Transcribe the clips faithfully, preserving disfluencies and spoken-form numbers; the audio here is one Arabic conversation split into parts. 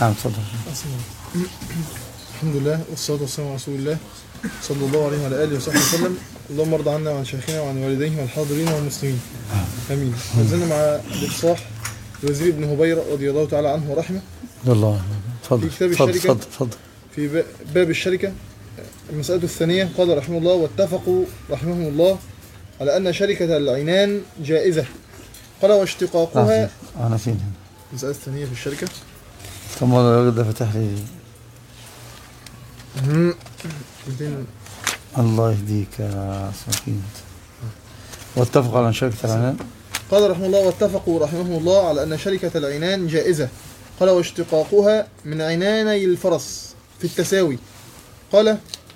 نعم تفضل. الحمد لله والصلاة والسلام على رسول الله صلى الله عليه وعلى آله وصحبه وسلم. اللهم ارض عنا وعن شيخنا وعن والديه والحاضرين والمسلمين آمين. نزلنا مع الإفصاح الوزير ابن هبيرة رضي الله تعالى عنه ورحمه الله. في كتاب الشركة في باب الشركة المسألة الثانية. قال رحمه الله: واتفقوا رحمهم الله على أن شركة العنان جائزة. قال: واشتقاقها. أنا فين المسألة الثانية في الشركة. ثم الراجل فتح لي. الله يهديك يا سكينة. واتفقوا على شركة العنان. قال رحمه الله: واتفقوا رحمهم الله على أن شركة العنان جائزة. قال: واشتقاقها من عناني الفرس في التساوي. قال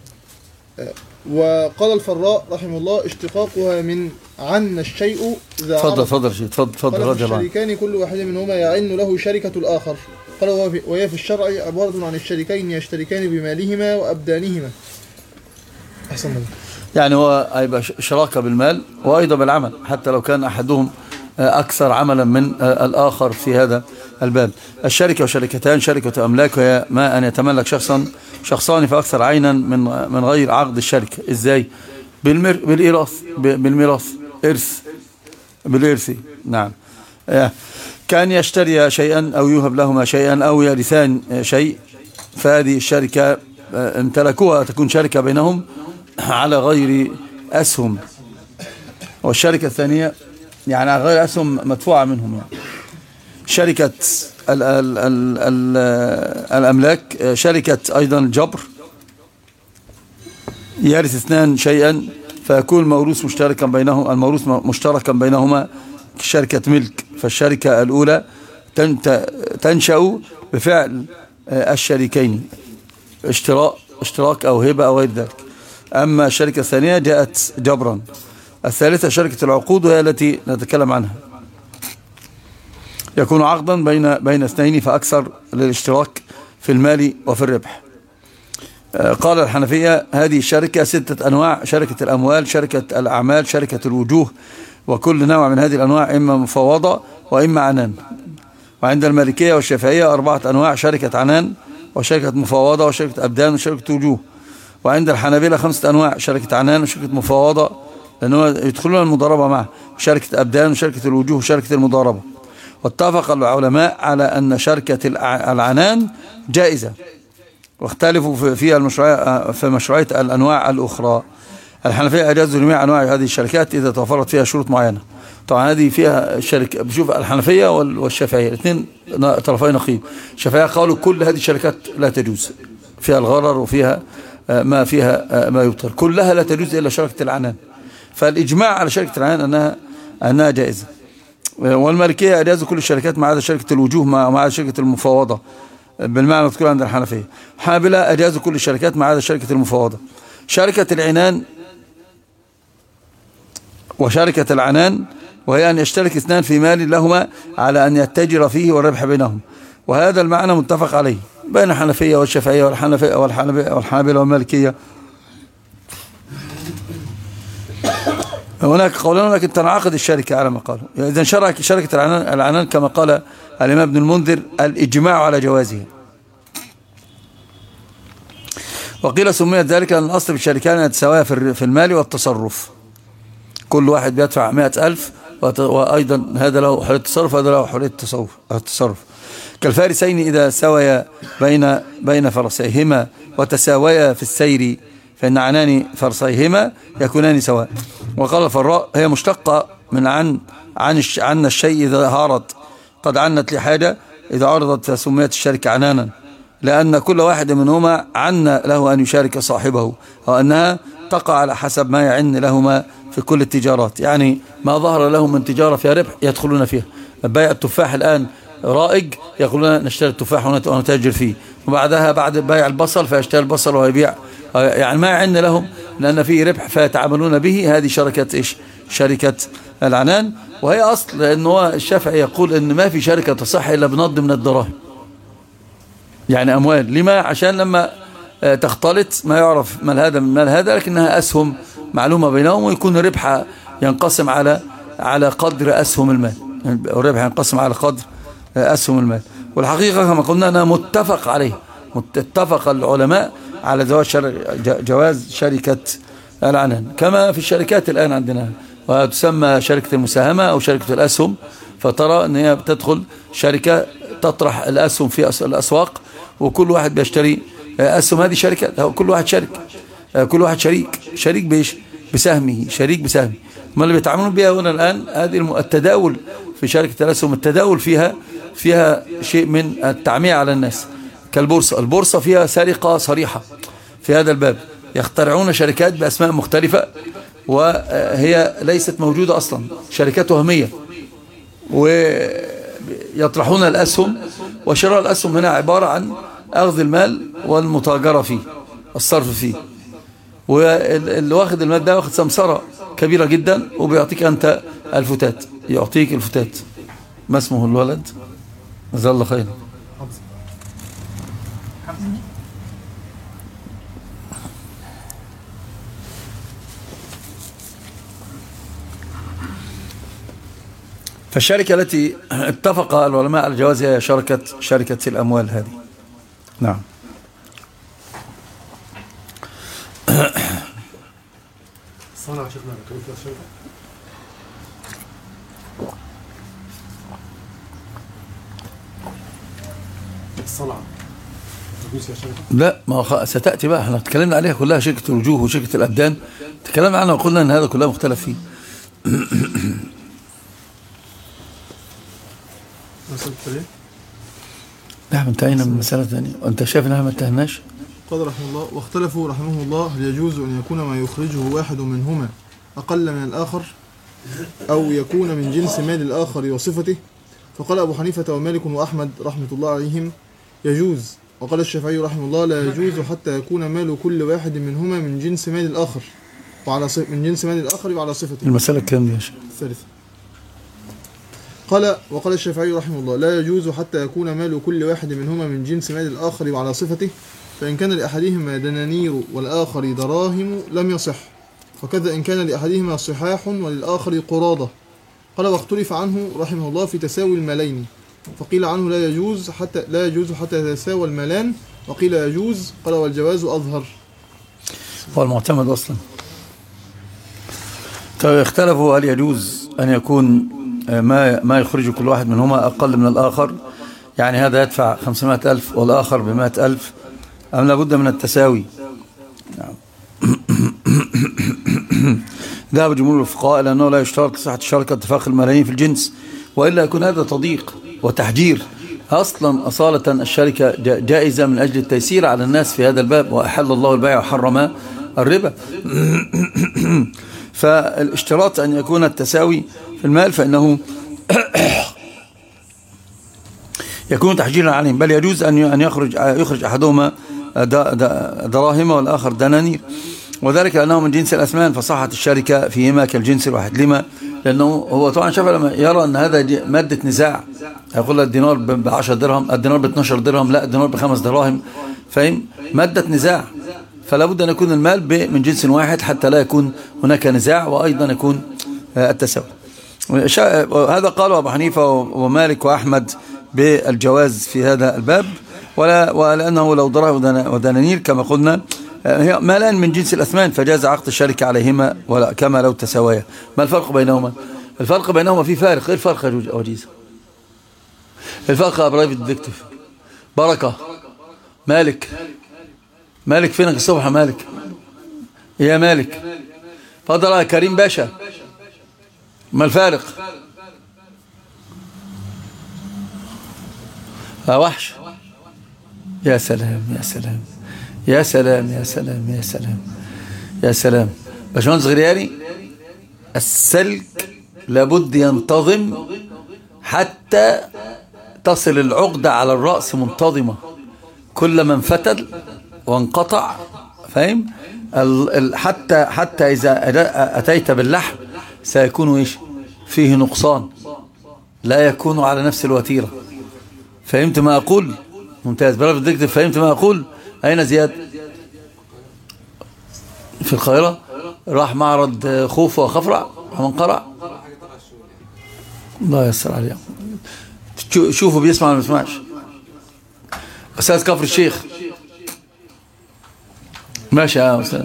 وقال الفراء رحمه الله: اشتقاقها من عن الشيء إذا تفضل تفضل تفضل تفضل. قال: الشريكان كل واحد منهما يعن له شركة الآخر. قال: وهي في الشرع عبارة عن الشريكين يشتركان بمالهما وأبدانهما. أحسن الله. يعني هو هيبقى شراكة بالمال وأيضا بالعمل، حتى لو كان أحدهم أكثر عملا من الآخر في هذا الباب. الشركة وشركتان شركة أملاك، وهي ما أن يتملك شخصا شخصان فأكثر عينا من من غير عقد الشركة. إزاي؟ بالمر بالإيراث بالميراث إرث بالإرث. نعم. كان يشتري شيئا أو يوهب لهما شيئا أو يرثان شيء، فهذه الشركة امتلكوها تكون شركة بينهم على غير أسهم. والشركة الثانية يعني على غير أسهم مدفوعة منهم. يعني شركة ال ال ال ال الأملاك شركة أيضا الجبر، يرث اثنان شيئا فيكون الموروث مشتركا بينهم الموروث مشتركا بينهما شركة ملك. فالشركة الأولى تنشأ بفعل الشريكين، اشتراك اشتراك أو هبة أو غير ذلك. أما الشركة الثانية جاءت جبرا. الثالثة شركة العقود، وهي التي نتكلم عنها، يكون عقدا بين بين اثنين فأكثر للاشتراك في المال وفي الربح. قال الحنفية: هذه الشركة ستة أنواع: شركة الأموال، شركة الأعمال، شركة الوجوه، وكل نوع من هذه الأنواع إما مفوضة وإما عنان. وعند المالكية والشافعية أربعة أنواع: شركة عنان وشركة مفوضة وشركة أبدان وشركة وجوه. وعند الحنابلة خمسة أنواع: شركة عنان وشركة مفوضة لأنه يدخلون المضاربة معه، شركة أبدان وشركة الوجوه وشركة المضاربة. واتفق العلماء على أن شركة العنان جائزة، واختلفوا في المشروعية في مشروعية الأنواع الأخرى. الحنفية أجازوا جميع أنواع هذه الشركات إذا توفرت فيها شروط معينة. طبعا هذه فيها الشركة، بشوف الحنفية والشافعية الاثنين طرفين نقيض. الشافعية قالوا كل هذه الشركات لا تجوز، فيها الغرر وفيها ما فيها ما يبطل، كلها لا تجوز إلا شركة العنان. فالإجماع على شركة العنان أنها أنها جائزة. والمالكية أجازوا كل الشركات ما عدا شركة الوجوه ما عدا شركة المفوضة بالمعنى المذكور عند الحنفية. الحنابلة أجازوا كل الشركات ما عدا شركة المفوضة. شركة العنان وشركة العنان وهي أن يشترك اثنان في مال لهما على أن يتجر فيه والربح بينهم، وهذا المعنى متفق عليه بين الحنفية والشافعية والحنفية والحنابلة والمالكية. هناك قولان لكن تنعقد الشركة على ما قالوا. إذن شركة شركة العنان, العنان كما قال الإمام ابن المنذر الإجماع على جوازها. وقيل سميت ذلك لأن الأصل في الشركان أن تساويها في المال والتصرف، كل واحد بيدفع مئة ألف وأيضا هذا له حرية التصرف وهذا له حرية التصرف. كالفارسين إذا سويا بين بين فرسيهما وتساويا في السير فإن عنان فرسيهما يكونان سواء. وقال الفراء: هي مشتقة من عن عن عن الشيء إذا هارت قد عنت لحاجة إذا عرضت فسميت الشركة عنانا، لأن كل واحد منهما عن له أن يشارك صاحبه، وأنها تقع على حسب ما يعن لهما في كل التجارات. يعني ما ظهر لهم من تجارة فيها ربح يدخلون فيها. بيع التفاح الآن رائج، يقولون نشتري التفاح ونتاجر فيه، وبعدها بعد بيع البصل فيشتري البصل ويبيع، يعني ما يعن لهم لأن فيه ربح فيتعاملون به. هذه شركة إيش؟ شركة العنان. وهي أصل لأنه الشافعي يقول إن ما في شركة تصح إلا بنض من الدراهم، يعني أموال. لما؟ عشان لما تختلط ما يعرف مال هذا من مال هذا، لكنها أسهم معلومة بينهم، ويكون ربحها ينقسم على على قدر أسهم المال، الربح ينقسم على قدر أسهم المال. والحقيقة كما قلنا أنها متفق عليه، اتفق العلماء على زواج شر... جواز شركة العنان كما في الشركات الآن عندنا، وتسمى شركة المساهمة أو شركة الأسهم. فترى أن هي بتدخل شركة تطرح الأسهم في الأسواق، وكل واحد بيشتري أسهم هذه شركة، كل واحد شريك، كل واحد شريك شريك بيش بسهمه، شريك بسهمه. ما اللي بيتعاملون بها هنا الآن هذه التداول في شركة الأسهم، التداول فيها فيها شيء من التعمية على الناس كالبورصة. البورصة فيها سرقة صريحة في هذا الباب، يخترعون شركات بأسماء مختلفة وهي ليست موجودة أصلا، شركات وهمية، ويطرحون الأسهم، وشراء الأسهم هنا عبارة عن أخذ المال والمتاجرة فيه، الصرف فيه، واللي واخد المال ده واخد سمسرة كبيرة جدا، وبيعطيك أنت الفتات، يعطيك الفتات. ما اسمه الولد؟ جزاه الله خير. فالشركة التي اتفق العلماء على جوازها هي شركة شركة الأموال هذه. نعم. صنع شيخنا كم في الشركة؟ الصنعة لا، ما ستأتي بقى، احنا اتكلمنا عليها كلها، شركة الوجوه وشركة الأبدان تكلمنا عنها وقلنا ان هذا كلها مختلف فيه. نعم، انتهينا من مسألة ثانية، وانت شايف انها ما انتهناش. قال رحمه الله: واختلفوا رحمه الله هل يجوز أن يكون ما يخرجه واحد منهما أقل من الآخر، أو يكون من جنس مال الآخر وصفته؟ فقال أبو حنيفة ومالك وأحمد رحمة الله عليهم: يجوز. وقال الشافعي رحمه الله: لا يجوز حتى يكون مال كل واحد منهما من جنس مال الآخر وعلى صف... من جنس مال الآخر وعلى صفته. المسألة كام يا شيخ؟ الثالثة. قال وقال الشافعي رحمه الله: لا يجوز حتى يكون مال كل واحد منهما من جنس مال الآخر وعلى صفته، فإن كان لأحدهما دنانير والآخر دراهم لم يصح، وكذا إن كان لأحدهما صحاح وللآخر قراضة. قال واختلف عنه رحمه الله في تساوي المالين، فقيل عنه لا يجوز حتى لا يجوز حتى يتساوى المالان، وقيل يجوز. قال والجواز أظهر. هو المعتمد أصلا. طيب اختلفوا هل يجوز أن يكون ما ما يخرج كل واحد منهما أقل من الآخر، يعني هذا يدفع خمسمائة ألف والآخر بمائة ألف، أم لابد من التساوي؟ نعم. ذهب جمهور الفقهاء إلى أنه لا يشترط صحة الشركة اتفاق الملايين في الجنس، وإلا يكون هذا تضييق وتحجير. أصلا أصالة الشركة جائزة من أجل التيسير على الناس في هذا الباب، وأحل الله البيع وحرم الربا. فالاشتراط أن يكون التساوي في المال فإنه يكون تحجيرا عليهم، بل يجوز أن يخرج يخرج أحدهما دراهم والآخر دنانير، وذلك لأنه من جنس الأثمان، فصحت الشركة فيهما كالجنس الواحد. لما؟ لأنه هو طبعا شاف لما يرى أن هذا مادة نزاع، يقول الدينار بعشر درهم، الدينار باثناشر درهم، لا الدينار بخمس دراهم، فهم؟ مادة نزاع، فلا بد أن يكون المال من جنس واحد حتى لا يكون هناك نزاع، وأيضا يكون التساوي. هذا قاله أبو حنيفة ومالك وأحمد بالجواز في هذا الباب، ولا ولأنه لو دراهم ودنانير كما قلنا هي مالان من جنس الأثمان، فجاز عقد الشركة عليهما ولا كما لو تساويا. ما الفرق بينهما؟ الفرق بينهما في فارق. ايه الفرق يا وجيز؟ الفرق يا برايفت ديتكتيف بركة مالك مالك فينك الصبح؟ مالك يا مالك فضل يا كريم باشا، ما الفارق؟ يا وحش، يا سلام يا سلام يا سلام يا سلام يا سلام يا سلام. باشمهندس غرياني، السلك لابد ينتظم حتى تصل العقدة على الرأس منتظمة، كل ما انفتل وانقطع، فاهم؟ حتى حتى إذا أتيت باللحم سيكون إيش فيه نقصان، لا يكون على نفس الوتيرة. فهمت ما أقول؟ ممتاز، برافو دكتور، فهمت ما أقول؟ أين زياد؟ في القاهرة، راح معرض خوف وخفرع ومنقرع، الله يسر عليه. شوفوا بيسمع ولا ما بيسمعش؟ أستاذ كفر الشيخ. ماشي يا أستاذ.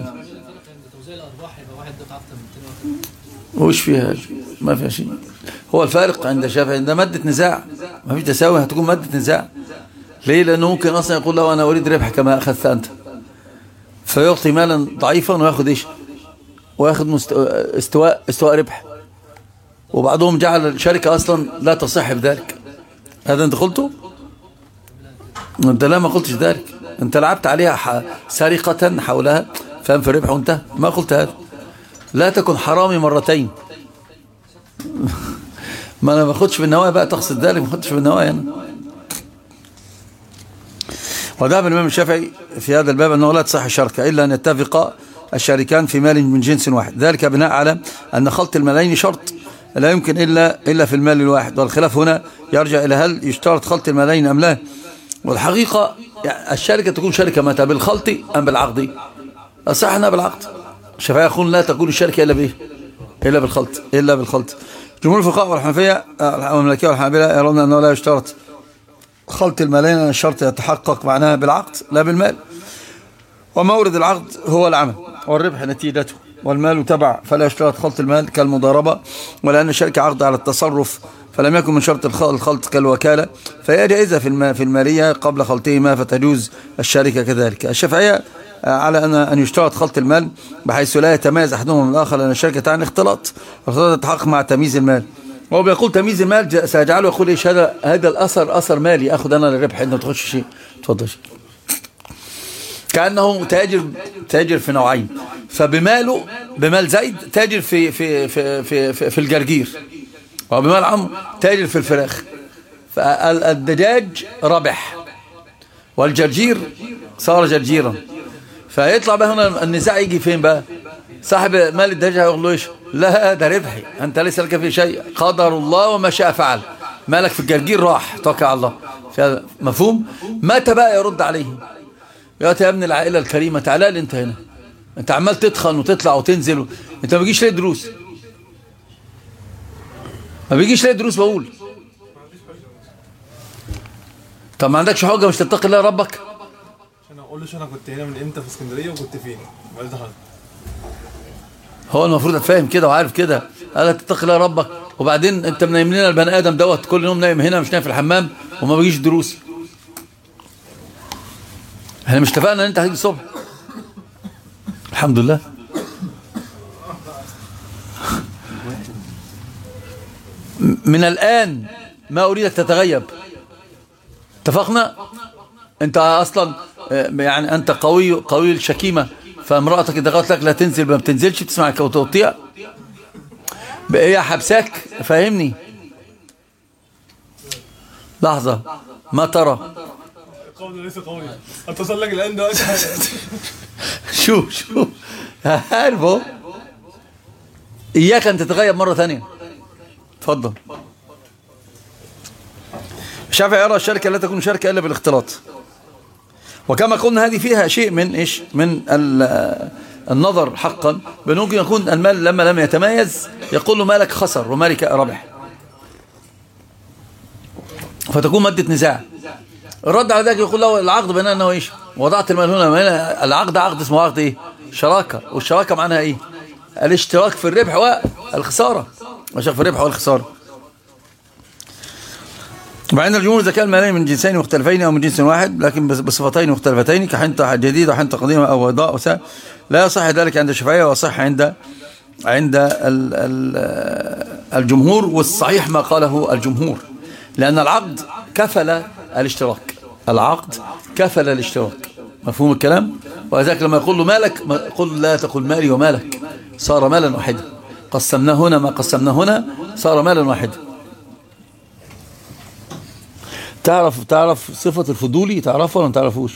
وش فيها؟ ما فيها شيء. هو الفارق عند الشافعي عند مادة نزاع، ما فيش تساوي، هتكون مادة نزاع. ليه؟ لأنه ممكن أصلا يقول له أنا أريد ربح كما أخذت أنت، فيعطي مالا ضعيفا ويأخذ إيش؟ ويأخذ استواء استواء ربح. وبعضهم جعل الشركة أصلا لا تصح بذلك. هذا أنت قلته؟ أنت لا، ما قلتش ذلك. أنت لعبت عليها سرقة حولها، فهم في الربح وانتهى. ما قلت هذا. لا تكن حرامي مرتين. ما أنا ما أخذش بالنوايا بقى، تقصد ذلك، ما أخذش بالنوايا أنا. وذهب الإمام الشافعي في هذا الباب أنه لا تصح الشركة إلا أن يتفق الشريكان في مال من جنس واحد، ذلك بناء على أن خلط المالين شرط لا يمكن إلا إلا في المال الواحد. والخلاف هنا يرجع إلى هل يشترط خلط المالين أم لا. والحقيقة يعني الشركة تكون شركة متى؟ بالخلط أم بالعقد؟ أصح أنها بالعقد. الشافعي يقول لا تكون الشركة إلا به إلا بالخلط إلا بالخلط. جمهور الفقهاء والحنفية والمالكية والحنابلة يرون أنه لا يشترط خلط المالين، أن الشرط يتحقق معناها بالعقد لا بالمال. ومورد العقد هو العمل والربح نتيجته، والمال تبع، فلا يشترط خلط المال كالمضاربة. ولأن الشركة عقد على التصرف فلم يكن من شرط الخلط كالوكالة، فهي جائزة في المالية قبل خلطهما، فتجوز الشركة كذلك. الشافعية على أن أن يشترط خلط المال بحيث لا يتميز أحدهما من الآخر، لأن الشركة تعني اختلاط، والاختلاط يتحقق مع تمييز المال. وهو بيقول تمييز المال سيجعله يقول إيش؟ هذا هذا الأثر أثر مالي، أخذ أنا للربح، أنت ما تخش شيء. تفضل. كأنه تاجر تاجر في نوعين، فبماله بمال زيد تاجر في في في في في, في الجرجير، وبمال عمرو تاجر في الفراخ. فالدجاج ربح والجرجير صار جرجيرا. فيطلع بقى هنا النزاع يجي فين بقى؟ صاحب مال الدجاج هيقول له ايش؟ لا ده ربحي، انت ليس لك فيه شيء، قدر الله وما شاء فعل، مالك في الجرجير راح، توكل على الله. مفهوم؟ متى بقى يرد عليه؟ يا ابن العائلة الكريمة تعالى لي انت هنا، انت عمال تتخن وتطلع وتنزل و... انت ما بيجيش ليه دروس؟ ما بيجيش ليه دروس بقول؟ طب ما عندكش حاجة مش تتقي الله ربك؟ عشان اقول له انا كنت هنا من امتى في اسكندرية وكنت فين؟ وبعدين دخلت. هو المفروض اتفاهم كده وعارف كده، قال تتقي الله ربك. وبعدين انت منايم لنا البني ادم دوت كل يوم نايم هنا، مش نايم في الحمام، وما بيجيش دروس. احنا مش اتفقنا ان انت هتيجي الصبح؟ الحمد لله. من الآن ما أريدك تتغيب، اتفقنا؟ انت اصلا يعني انت قوي قوي الشكيمة، فامرأتك اذا قالت لك لا تنزل ما بتنزلش، بتسمع وتطيع، هي حبساك. فاهمني؟ لحظة، ما ترى؟ قولي ليس قوي، اتصل لك الان دلوقتي. شوف شوف عارفه، اياك ان تتغيب مرة ثانية. اتفضل. الشافعي يرى الشركة لا تكون شركة الا بالاختلاط، وكما قلنا هذه فيها شيء من ايش؟ من النظر حقا، ممكن يكون المال لما لم يتميز يقول له مالك خسر ومالك ربح، فتكون مادة نزاع. الرد على ذلك يقول له العقد بيننا انه ايش؟ وضعت المال هنا، هنا العقد عقد اسمه عقد ايه؟ شراكة، والشراكة معناها ايه؟ الاشتراك في الربح والخسارة، الاشتراك في الربح والخسارة. مع ان الجمهور اذا كان المالين من جنسين مختلفين او من جنس واحد لكن بصفتين مختلفتين كحنطة جديدة وحنطة قديمة او بيضاء وسا، لا يصح ذلك عند الشافعية، ويصح عند عند الجمهور. والصحيح ما قاله الجمهور، لأن العقد كفل الاشتراك، العقد كفل الاشتراك. مفهوم الكلام؟ وذلك لما يقول له مالك، قل لا تقل مالي ومالك، صار مالا واحدا. قسمنا هنا ما قسمنا هنا، صار مالا واحدا. تعرف تعرف صفة الفضولي؟ تعرفه ولا ما تعرفوش؟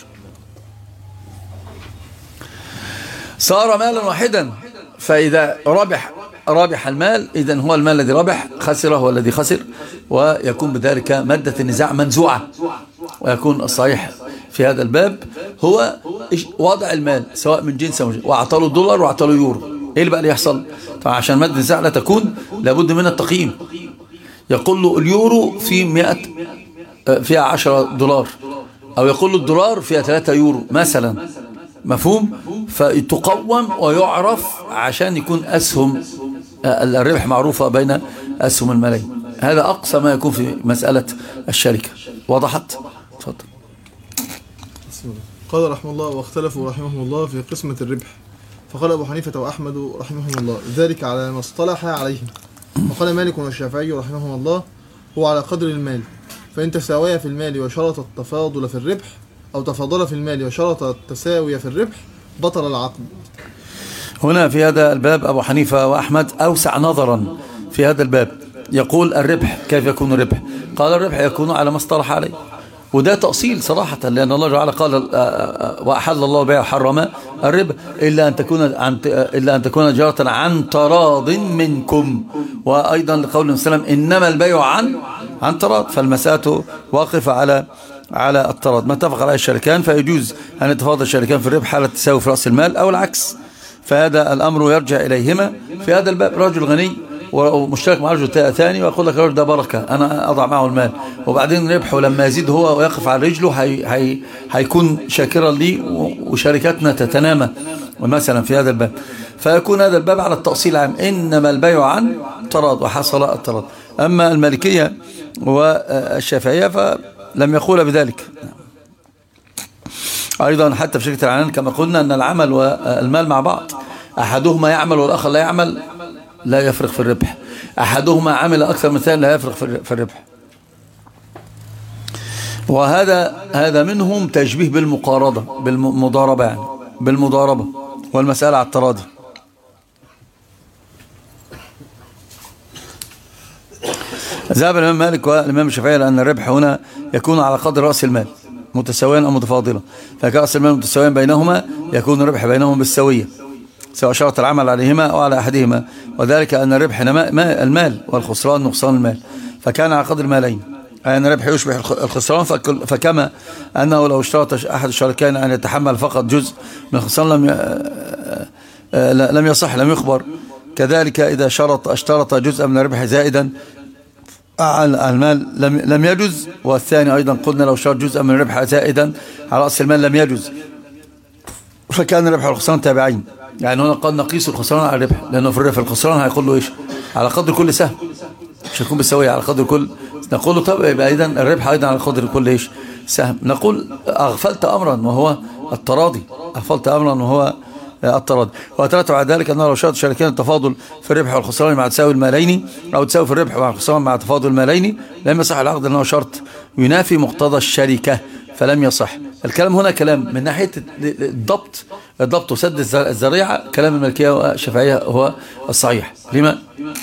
صار مالا واحدا، فإذا ربح رابح المال إذن هو المال الذي ربح، خسره هو الذي خسر، ويكون بذلك مادة النزاع منزوعة. ويكون الصحيح في هذا الباب هو وضع المال سواء من جنس وأعطاله دولار وأعطاله يورو، إيه اللي بقى اللي يحصل؟ طبعا عشان مادة النزاع لا تكون لابد من التقييم. يقول له اليورو في مئة فيها عشرة دولار، أو يقول له الدولار فيها ثلاثة يورو مثلا، مفهوم؟ فتقوم ويعرف عشان يكون أسهم الربح معروفة بين أسهم الملايين. هذا أقصى ما يكون في مسألة الشركة. وضحت؟ تفضل. قال رحمه الله: واختلفوا رحمهم الله في قسمة الربح، فقال أبو حنيفة وأحمد رحمهم الله ذلك على ما اصطلح عليه، وقال مالك والشافعي رحمهم الله هو على قدر المال، فإن تساويا في المال وشرط التفاضل في الربح، أو تفاضل في المال وشرط التساوي في الربح، بطل العقد. هنا في هذا الباب أبو حنيفة وأحمد أوسع نظرا في هذا الباب. يقول الربح كيف يكون الربح؟ قال الربح يكون على ما اصطلح عليه، وده تأصيل صراحة، لأن الله تعالى قال وأحل الله البيع وحرم الربا إلا أن تكون عن إلا أن تكون تجارة عن تراض منكم، وأيضا لقول النبي صلى الله عليه وسلم إنما البيع عن عن تراض، فالمسألة واقفة على على التراض، ما اتفق عليه الشركان فيجوز أن يتفاضل الشركان في الربح حالة تساوي في رأس المال أو العكس، فهذا الأمر يرجع إليهما في هذا الباب. رجل غني ومشترك مع رجل ثاني ويقول لك الرجل ده بركة أنا أضع معه المال، وبعدين ربحه لما يزيد هو ويقف على رجله هي هي هيكون شاكرا لي وشركاتنا تتنامى مثلا في هذا الباب، فيكون هذا الباب على التأصيل العام إنما البيع عن تراض وحصل التراض. أما المالكية والشافعية فلم يقول بذلك. أيضا حتى في شركة العنان كما قلنا أن العمل والمال مع بعض، أحدهما يعمل والآخر لا يعمل لا يفرق في الربح، أحدهما عمل أكثر من ثاني لا يفرق في الربح. وهذا هذا منهم تشبيه بالمقارضة بالمضاربة، يعني بالمضاربة والمسألة على التراضي. ذهب الإمام مالك والإمام الشافعي لأن الربح هنا يكون على قدر رأس المال متساويا أو متفاضلا، فكان رأس المال متساويا بينهما يكون الربح بينهم بالسوية سواء شرط العمل عليهما أو على أحدهما، وذلك أن الربح المال والخسران نقصان المال، فكان على قدر المالين، أن الربح يشبه الخسران، فكما أنه لو اشترط أحد الشركين أن يتحمل فقط جزء من الخسران لم لم يصح لم يخبر، كذلك إذا شرط اشترط جزء من الربح زائدا على المال لم لم يجوز، والثاني أيضا قلنا لو اشترط جزء من الربح زائدا على رأس المال لم يجوز، فكان الربح والخسران تابعين. يعني هنا قد نقيس الخسران على الربح، لأنه في الربح الخسران هيقول له إيش؟ على قدر كل سهم، مش هيكون بالسوية على قدر كل. نقول له طب يبقى إذا الربح أيضا على قدر كل إيش؟ سهم. نقول أغفلت أمرا وهو التراضي، أغفلت أمرا وهو التراضي. وأترتب على ذلك أنه لو شرط شركين التفاضل في الربح والخسران مع تساوي المالين، أو تساوي في الربح مع الخسران مع تفاضل المالين، لم يصح العقد لأنه شرط ينافي مقتضى الشركة فلم يصح. الكلام هنا كلام من ناحية الضبط الضبط وسد الذريعة، كلام المالكية والشافعية هو الصحيح. لما؟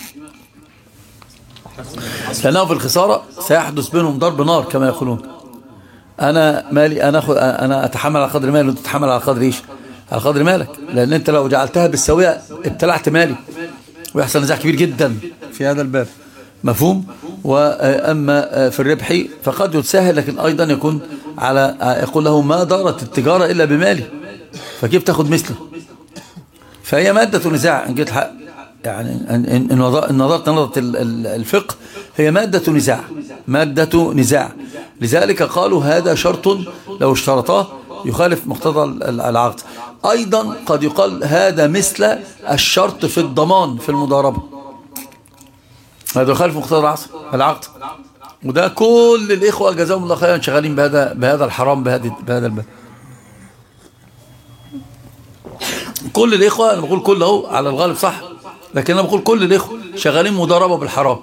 لأنه في الخسارة سيحدث بينهم ضرب نار كما يقولون. أنا مالي أنا أخذ أنا أتحمل على قدر مالي وأنت تتحمل على قدر إيش؟ على قدر مالك، لأن أنت لو جعلتها بالسوية ابتلعت مالي ويحصل نزاع كبير جدا في هذا الباب، مفهوم؟ وأما في الربح فقد يتساهل، لكن أيضا يكون على يقول له ما دارت التجارة إلا بمالي، فكيف تأخذ مثله؟ فهي مادة نزاع إن جيت الحق، يعني إن نظرت نظرة الفقه هي مادة نزاع، مادة نزاع. لذلك قالوا هذا شرط لو اشترطاه يخالف مقتضى العقد. أيضا قد يقال هذا مثل الشرط في الضمان في المضاربة، هذا يخالف مقتضى العقد. وده كل الإخوة جزاهم الله خيرا شغالين بهذا بهذا الحرام بهذا بهذا الباب. كل الإخوة، أنا بقول كله على الغالب صح، لكن أنا بقول كل الإخوة شغالين مضاربة بالحرام.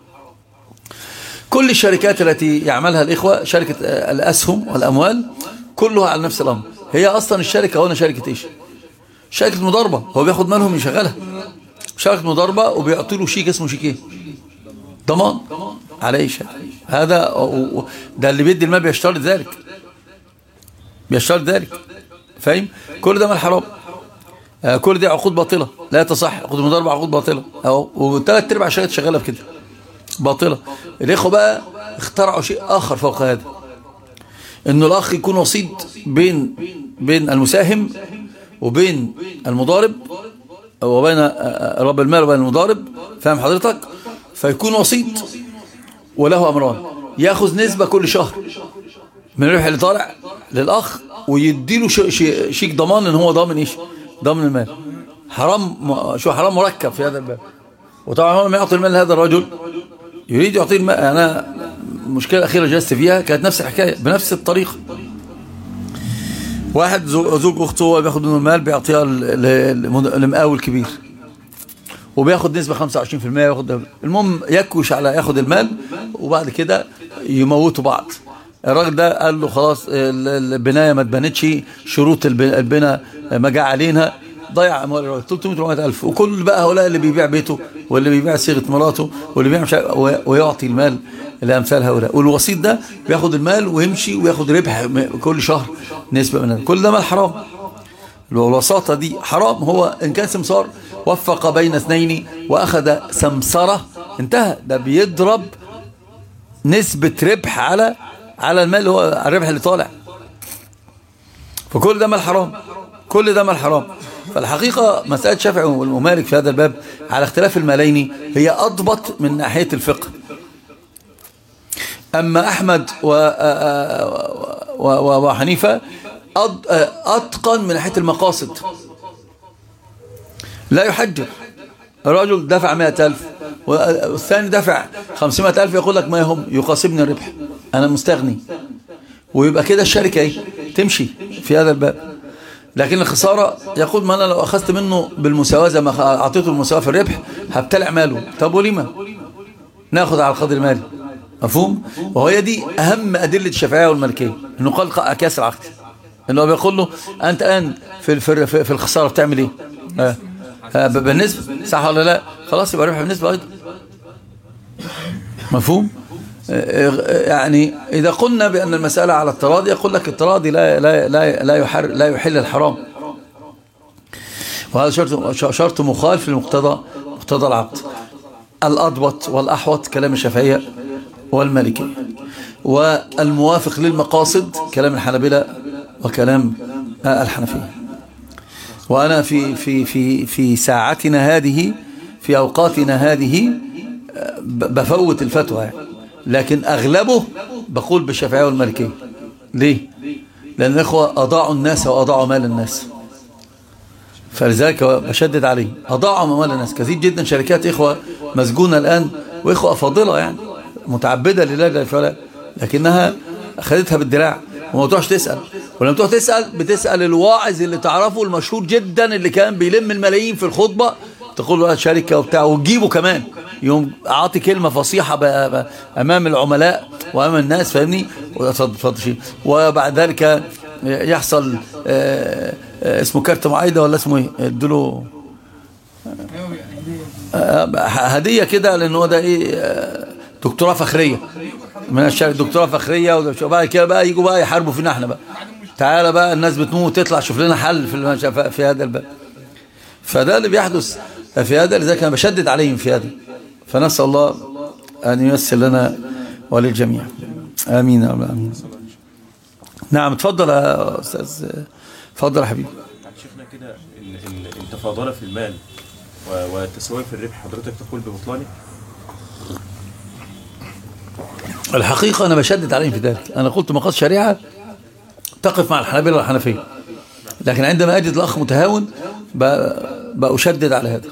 كل الشركات التي يعملها الإخوة شركة الأسهم والأموال كلها على نفس الأمر. هي أصلا الشركة هنا شركة إيش؟ شركة مضاربة، هو بياخد مالهم يشغلها شركة مضاربة وبيعطي له شيك اسمه شيك إيه؟ ضمان عليه شيء. هذا ده اللي بيدي المال بيشترط ذلك بيشترط ذلك فاهم؟ كل ده مال حرام، آه كل دي عقود باطلة لا تصح. عقود المضاربة عقود باطلة، أو وثلاث ارباع الشركات شغالة بكده باطلة. الإخوة بقى اخترعوا شيء آخر فوق هذا، إنه الأخ يكون وسيط بين بين المساهم وبين المضارب، وبين رب المال وبين المضارب، فاهم حضرتك؟ فيكون وسيط وله أمران، يأخذ نسبة كل شهر من الربح اللي طالع للأخ ويديله شيك ضمان ان هو ضامن ايش؟ ضامن المال. حرام، شو حرام مركب في هذا الباب. وطبعا هو لما يعطي المال لهذا الرجل يريد يعطيه المال. انا المشكله الاخيره جلست فيها كانت نفس الحكايه بنفس الطريقه. واحد زوج اخته بياخد منه المال بيعطيها لمقاول كبير وبياخد نسبه خمسة وعشرين بالمئة وياخد، المهم يكوش على ياخد المال وبعد كده يموتوا بعض. الراجل ده قال له خلاص البنايه ما اتبنتش، شروط البناء ما جاء علينا، ضيع اموال الراجل ثلاثمئة وأربعمئة ألف. وكل بقى هؤلاء اللي بيبيع بيته واللي بيبيع صيغه مراته واللي بيبيع مش ويعطي المال لامثال هؤلاء. والوسيط ده بياخد المال ويمشي وياخد ربح كل شهر نسبه منه. كل ده مال حرام. الوساطه دي حرام. هو ان كان سمسار وفق بين اثنين واخذ سمسره انتهى. ده بيضرب نسبه ربح على على المال اللي هو الربح اللي طالع. فكل ده مال حرام، كل ده مال حرام. فالحقيقة مسألة شافعي والمالك في هذا الباب على اختلاف المالين هي أضبط من ناحية الفقه. أما أحمد وحنيفة أتقن من ناحية المقاصد. لا يحجر. الرجل دفع مئة ألف والثاني دفع خمسمائة ألف، يقول لك ما يهم يقاسبني الربح، أنا مستغني. ويبقى كده الشركة ايه تمشي في هذا الباب. لكن الخسارة يقول ما أنا لو أخذت منه بالمساواة زي ما أعطيته المساواة في الربح هبتلع ماله. طب ولما ناخذ على القدر المالي؟ مفهوم؟ وهي دي أهم أدلة الشافعية والمالكية، إنه قال أكاس العقد، إنه بيقول له أنت الآن في في في الخسارة بتعمل إيه؟ آه. آه بالنسبة صح ولا لا؟ خلاص يبقى ربح بالنسبة أيضا. مفهوم؟ يعني إذا قلنا بأن المسألة على التراضي يقول لك التراضي لا لا لا لا يحر لا يحل الحرام، وهذا شرط شرط مخالف لمقتضى مقتضى العقد. الأضبط والأحوط كلام الشافعية والمالكية، والموافق للمقاصد كلام الحنابلة وكلام الحنفية. وأنا في في في في ساعتنا هذه في أوقاتنا هذه بفوت الفتوى يعني. لكن أغلبه بقول بالشافعية والمالكية. ليه؟ لأن الإخوة أضاعوا الناس وأضاعوا مال الناس، فلذلك بشدد عليه. أضاعوا مال الناس كثير جدا. شركات إخوة مسجونة الآن وإخوة فاضلة يعني متعبدة لله جل وعلا، لكنها أخذتها بالدراع وما تروحش تسأل. ولما تروح تسأل بتسأل الواعظ اللي تعرفه المشهور جدا اللي كان بيلم الملايين في الخطبة، تقول له شركة وبتاع وتجيبه كمان يوم أعطي كلمة فصيحة أمام العملاء وأمام الناس، فاهمني؟ وبعد ذلك يحصل اسمه كارت معايدة ولا اسمه ايه ادله هدية كده، لأنه ده ايه دكتوراه فخرية من الشركة، دكتوراه فخرية. وبعد كده بقى يجوا بقى يحاربوا فينا احنا بقى، تعالى بقى الناس بتموت تطلع شوف لنا حل في في هذا الباب. فده اللي بيحدث في هذا، لذلك انا بشدد عليهم في هذا. فنسأل الله أن ييسر لنا وللجميع. آمين يا رب العالمين. نعم اتفضل يا أستاذ، اتفضل يا حبيبي. شيخنا كده التفاضل في المال والتساوي في الربح حضرتك تقول ببطلانه؟ الحقيقة أنا بشدد عليهم في ذلك. أنا قلت مقاصد شريعة تقف مع الحنابلة والحنفية، لكن عندما أجد الأخ متهاون بأشدد على هذا.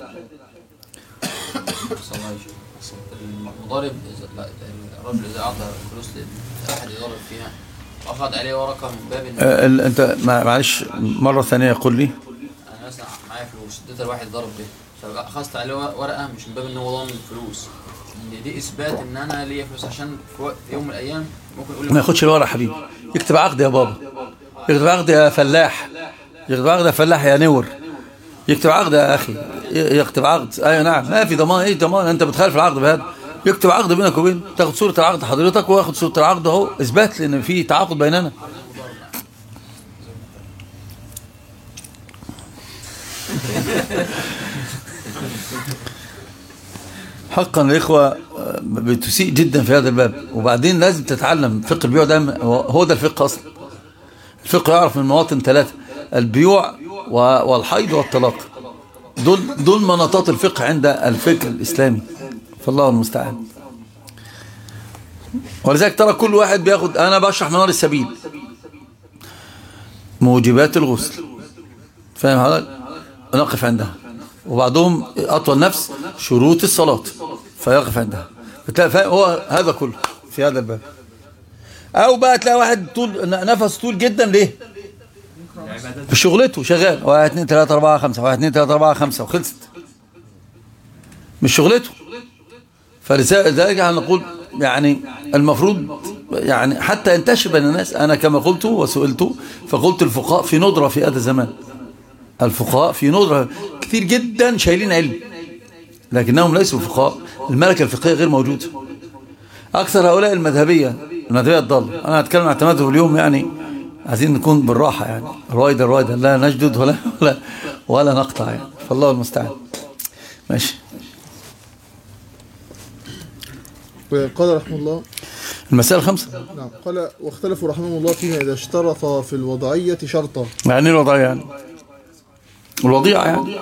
المضارب الرجل إذا أعطى فلوس لأحد يضرب فيها وأخذ عليه ورقة من باب أه أنت معلش مرة ثانية قل لي. أنا مثلا معايا فلوس اديتها لواحد ضرب بيها، فأخذت عليه ورقة مش من باب إن هو ضامن الفلوس، إن دي إثبات إن أنا ليا فلوس، عشان في وقت يوم من الأيام ممكن يقول لي ما ياخدش الورقة حبيبي، يكتب عقد يا بابا، يكتب عقد يا فلاح، يكتب عقد يا فلاح يا نور، يكتب عقد يا أخي، يكتب عقد. أيوة نعم، ما في ضمان. إيه ضمان؟ أنت بتخالف العقد بهذا. يكتب عقد بينك وبين، تاخد صورة العقد حضرتك وياخد صورة العقد اهو، إثبات لأن في تعاقد بيننا. حقا الإخوة بتسيء جدا في هذا الباب. وبعدين لازم تتعلم فقه البيوع، ده هو ده الفقه أصلا. الفقه يعرف من مواطن ثلاثة: البيوع والحيض والطلاق. دول دول مناطات الفقه عند الفقه الإسلامي، فالله المستعان. ولذلك ترى كل واحد بياخد، أنا بشرح منار السبيل موجبات الغسل، فاهم حضرتك؟ نقف عندها. وبعضهم أطول نفس شروط الصلاة فيقف عندها. هو هذا كله في هذا الباب. أو بقى تلاقي واحد طول نفس طول جدا ليه؟ في شغلته شغال واحد اثنين ثلاثة أربعة خمسة واحد اثنين ثلاثة أربعة خمسة وخلصت، مش شغلته. فلذلك نقول يعني المفروض يعني حتى ينتشر بين الناس. أنا كما قلت وسئلت فقلت الفقهاء في ندرة في هذا الزمان، الفقهاء في ندرة كثير جدا شايلين علم لكنهم ليسوا فقهاء، الملكة الفقهية غير موجودة. أكثر هؤلاء المذهبية المذهبية الضالة. أنا أتكلم عن التمذهب اليوم، يعني عايزين نكون بالراحة، يعني رويدا رويدا لا نجدد ولا ولا ولا نقطع يعني، فالله المستعان. ماشي. قال رحمه الله المسألة الخمسة. نعم. قال واختلفوا رحمه الله فيما إذا اشترط في الوضعية شرطا. يعني الوضعية يعني الوضيعة يعني.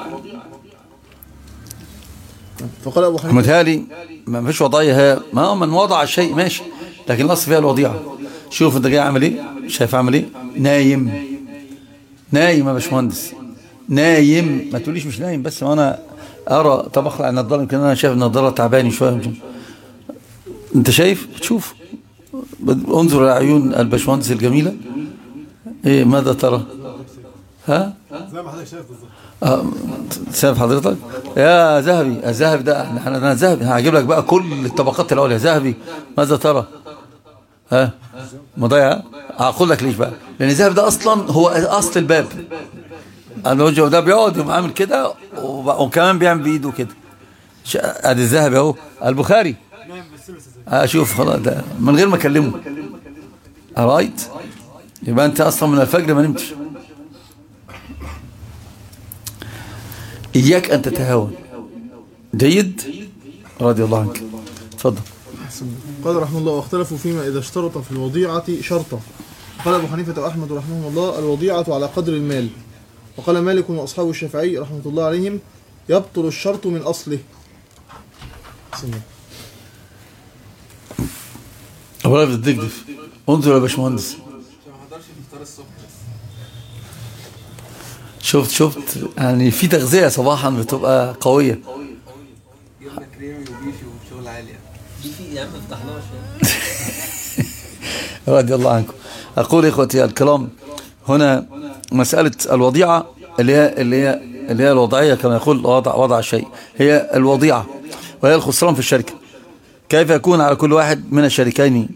فقال أبو حنيفة متهيألي ما فيش وضعية، هي ما هو من وضع الشيء ماشي، لكن الأصل فيها الوضيعة. شوف أنت جاي عامل إيه، شايف عامل إيه، نايم نايم يا باشمهندس نايم. ما تقوليش مش نايم بس، ما أنا أرى. طب أخلع النضارة، يمكن أنا شايف النضارة تعباني شوية. أنت شايف بتشوف، انظر إلى عيون الباشمهندس الجميلة. إيه ماذا ترى؟ ها؟ زي ما حضرتك شايف بالظبط. آه، شايف حضرتك يا ذهبي؟ الذهب ده انا انا ذهبي هجيب لك بقى كل الطبقات العليا. ذهبي ماذا ترى؟ ها مضيع. هقول لك ليش بقى، لان الذهب ده اصلا هو اصل الباب. انا وجهه ده بيقعد يقوم عامل كده وكمان بيعمل بايده كده. ادي الذهب اهو. البخاري اشوف خلاص ده من غير ما اكلمه. رايت؟ يبقى انت اصلا من الفجر ما نمتش. إياك أن تتهاون. جيد؟ رضي الله عنك. تفضل. قال رحمه الله واختلفوا فيما إذا اشترط في الوضيعة شرطا. قال أبو حنيفة وأحمد رحمه الله الوضيعة على قدر المال. وقال مالك وأصحاب الشافعي رحمة الله عليهم يبطل الشرط من أصله. أولا بتدقدف. انظر يا باشمهندس. شفت شفت يعني في تغذية صباحا بتبقى قوية. جبنا كريمي وبيفي وشغل عالي. بيفي يا عم افتحناش. رضي الله عنكم. أقول إخوتي الكرام هنا مسألة الوضيعة اللي هي اللي هي اللي هي الوضعية كما يقول وضع وضع الشيء، هي الوضيعة وهي الخسران في الشركة. كيف يكون على كل واحد من الشريكين؟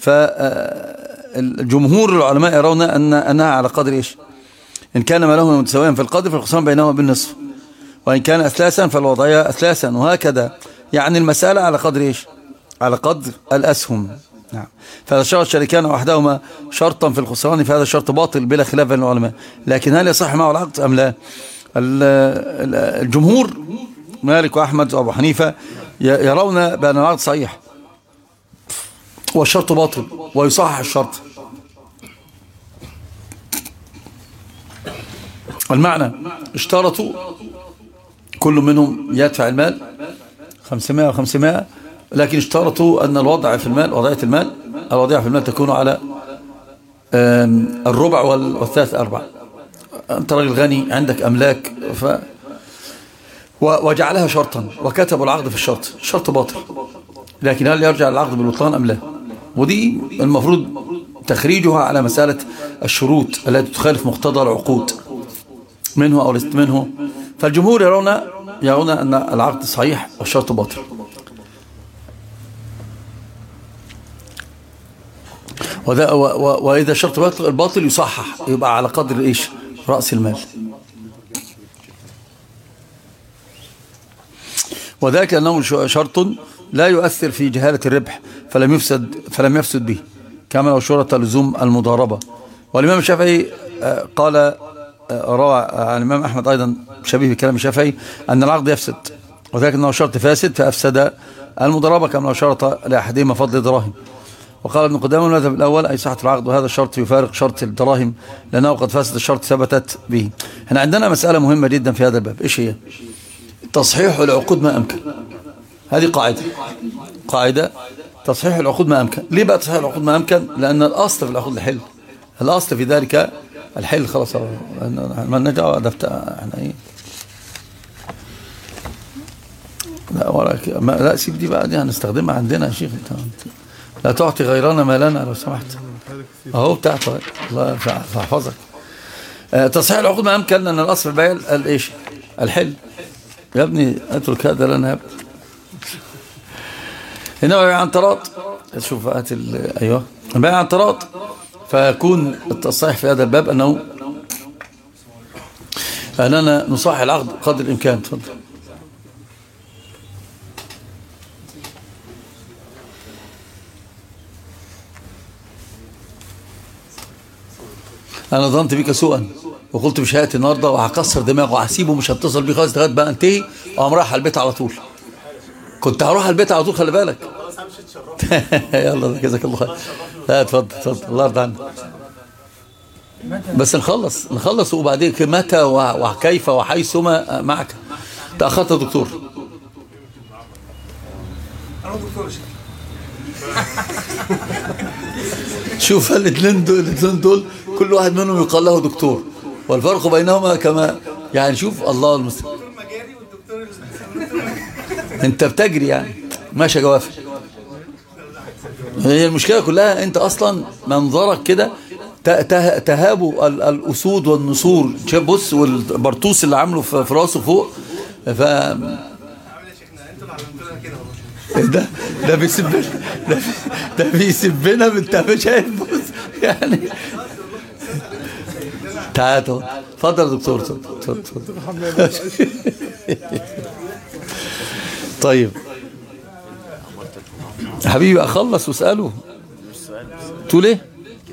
فالجمهور العلماء يرون أن أنها على قدر إيش؟ إن كان مالهما متساويا في القدر فالخسران بينهما بالنصف، وإن كان أثلاثا فالوضعية أثلاثا، وهكذا. يعني المسألة على قدر إيش؟ على قدر الأسهم. نعم. فإذا شرط الشريكان وحدهما شرطا في الخسران فهذا الشرط باطل بلا خلاف بين العلماء. لكن هل يصح معه العقد أم لا؟ الجمهور مالك وأحمد وأبو حنيفة يرون بأن العقد صحيح والشرط باطل ويصحح الشرط. المعنى اشترطوا كل منهم يدفع المال خمسمائة وخمسمائة، لكن اشترطوا أن الوضع في المال وضعية المال الوضيعة في المال تكون على الربع والثلاث أربع. أنت راجل غني عندك أملاك ف وجعلها شرطا وكتبوا العقد في الشرط، الشرط باطل. لكن هل يرجع العقد بالبطلان أم لا؟ ودي المفروض تخريجها على مسألة الشروط التي تخالف مقتضى العقود منه أو لست منه. فالجمهور يرون يرون أن العقد صحيح والشرط باطل. وإذا الشرط باطل الباطل يصحح يبقى على قدر إيش؟ رأس المال. وذلك أنه شرط لا يؤثر في جهالة الربح فلم يفسد فلم يفسد به، كما لو شرط لزوم المضاربة. والإمام الشافعي قال روى عن الإمام أحمد أيضا شبيه بكلام الشافعي أن العقد يفسد، وذلك أنه شرط فاسد فأفسد المضاربة كما لو شرط لأحدهما فضل دراهم. وقال ابن قدامة المذهب الأول أي صحة العقد، وهذا الشرط يفارق شرط الدراهم لأنه قد فسد الشرط ثبتت به. هنا عندنا مسألة مهمة جدا في هذا الباب. إيش هي؟ تصحيح العقود ما أمكن. هذه قاعدة قاعدة تصحيح العقود ما أمكن. ليه بقى تصحيح العقود ما أمكن؟ لأن الأصل في العقود الحل، الأصل في ذلك الحل. خلاص ما نرجع ده بتاع احنا ايه. لا وراك لا سيب دي بقى، دي هنستخدمها عندنا يا شيخ. انت لا تعطي غيرنا ما لنا لو سمحت. اهو بتاعته الله يحفظك. تصحيح العقود ما أمكن لأن الأصل في البيع الايش؟ الحل. يا ابني اترك هذا لنا يا ابني. هنا بيع عن تراض. شوف هات ايوه بيع عن تراض، فيكون التصحيح في هذا الباب انه اننا نصحح العقد قدر الامكان. تفضل. انا ظننت بك سوءا وقلت مش هاتي النهارده وهكسر دماغه وهسيبه مش هتصل بيه خالص لغايه بقى انتهي وقام رايح على البيت على طول. كنت هروح على البيت على طول خلي بالك. يلا جزاك الله خير. لا اتفضل اتفضل الله يرضى عنك. بس نخلص نخلص وبعدين متى وكيف وحيثما معك. تأخرت يا دكتور. انا دكتور شوف الاثنين دول الاثنين دول كل واحد منهم يقال له دكتور، والفرق بينهما كما يعني شوف الله المستعان. انت بتجري يعني ماشي جوافه. هي المشكله كلها انت اصلا منظرك كده تهاب الاسود والنسور. بص والبرطوس اللي عامله في راسه فوق. ف ده ده بيسبنا ده, ده بيسبنا انت مش شايف بص يعني. تعال اتفضل يا دكتور. اتفضل اتفضل. طيب حبيبي اخلص واساله. تقول ايه؟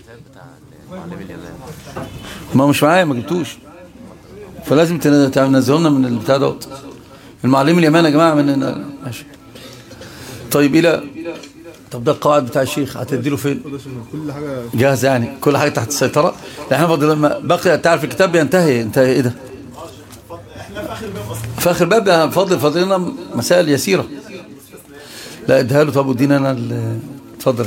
ما مش معايا ما جبتوش، فلازم تنزلوا لنا من البتاع دوت. المعلم اليماني يا جماعه من ماشي. طيب الى طب ده القواعد بتاع الشيخ هتديله فين؟ كل حاجه جاهز يعني كل حاجه تحت السيطره. احنا فاضل لما بقي تعرف الكتاب بينتهي انت ايه ده؟ في اخر باب فاضل فاضل لنا مسائل يسيره. لا اديها له. طب ودينا انا اتفضل.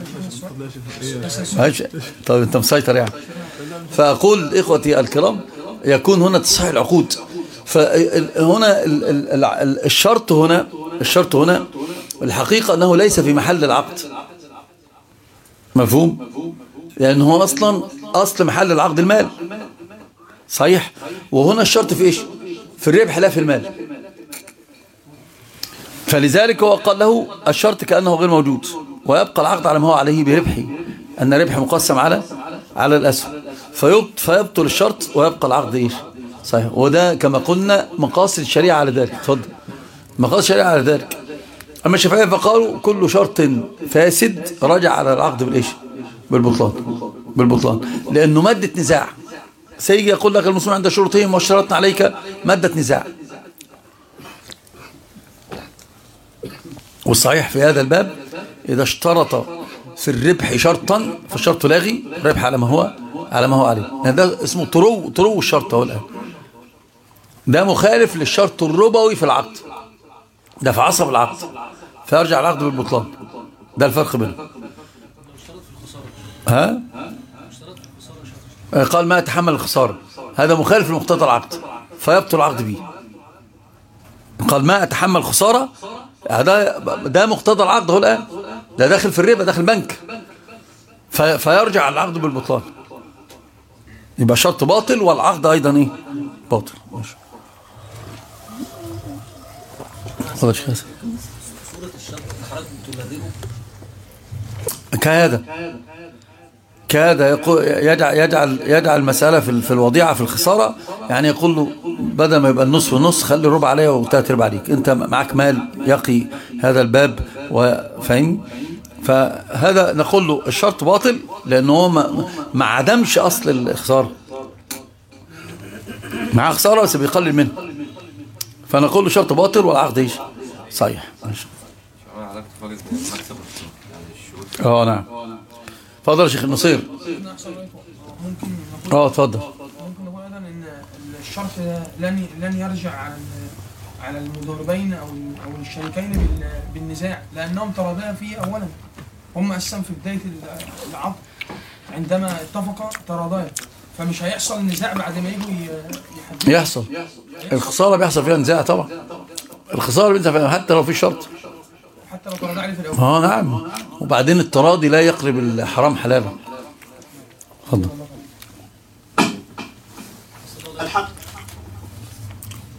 طيب انت مسيطر يعني. فاقول اخوتي الكرام يكون هنا تصحيح العقود. فهنا الشرط هنا الشرط هنا الحقيقة أنه ليس في محل العقد. مفهوم؟ لأنه هو أصلا أصل محل العقد المال صحيح. وهنا الشرط في إيش؟ في الربح لا في المال. فلذلك هو قال له الشرط كأنه غير موجود ويبقى العقد على ما هو عليه بربحه، أن ربح مقسم على على الأسهم. فيبطل الشرط ويبقى العقد إيش؟ صحيح. وده كما قلنا مقاصد الشريعة على ذلك. تفضل. مقاصد الشريعة على ذلك. أما الشافعية فقالوا كل شرط فاسد رجع على العقد بالإيش؟ بالبطلان. بالبطلان لأنه مادة نزاع. سيجي يقول لك المسلمون عند شروطهم واشترطنا عليك مادة نزاع. والصحيح في هذا الباب إذا اشترط في الربح شرطا فالشرط لاغي، الربح على ما هو على ما هو عليه. يعني ده اسمه طرو طرو الشرط هو الآن. ده مخالف للشرط الربوي في العقد، ده في عصب العقد فيرجع العقد بالبطلان. ده الفرق بينهم. ها قال ما يتحمل الخسارة، هذا مخالف لمقتضى العقد فيبطل العقد به. قال ما أتحمل خسارة، ده ده مقتضى العقد هو الآن، ده داخل في الربا داخل بنك في فيرجع العقد بالبطلان. يبقى شرط باطل والعقد أيضا إيه باطل. ماشي. خلاص يا خالد. صورة الشرط حضرتك تبرره كهذا كهذا يقول يجعل يجعل يجعل المسألة في في الوضيعة في الخسارة، يعني يقول له بدل ما يبقى النصف ونص خلي الربع عليا وثلاث ارباع عليك، انت معك مال يقي هذا الباب وفهم. فهذا نقول له الشرط باطل لانه هو ما, ما عدمش اصل الخسارة، معاه خسارة بس بيقلل منه، فنقول له شرط باطل والعقد ايش صحيح. ماشي. اه نعم. اتفضل يا شيخ النصير. ممكن اه اتفضل. ممكن نقول ايضا ان الشرط لن لن يرجع على على المضاربين او او الشريكين بال- بالنزاع، لانهم تراضيا فيه اولا. هم اساسا في بدايه العقد عندما اتفقا تراضيا، فمش هيحصل نزاع بعد ما يجوا يحددوا. يحصل الخسارة، بيحصل فيها نزاع طبعا. الخسارة بينزع فيها حتى لو في شرط. حتى لو تراضى عليه في الاول. اه نعم. وبعدين التراضي لا يقلب الحرام حلالا. اتفضل.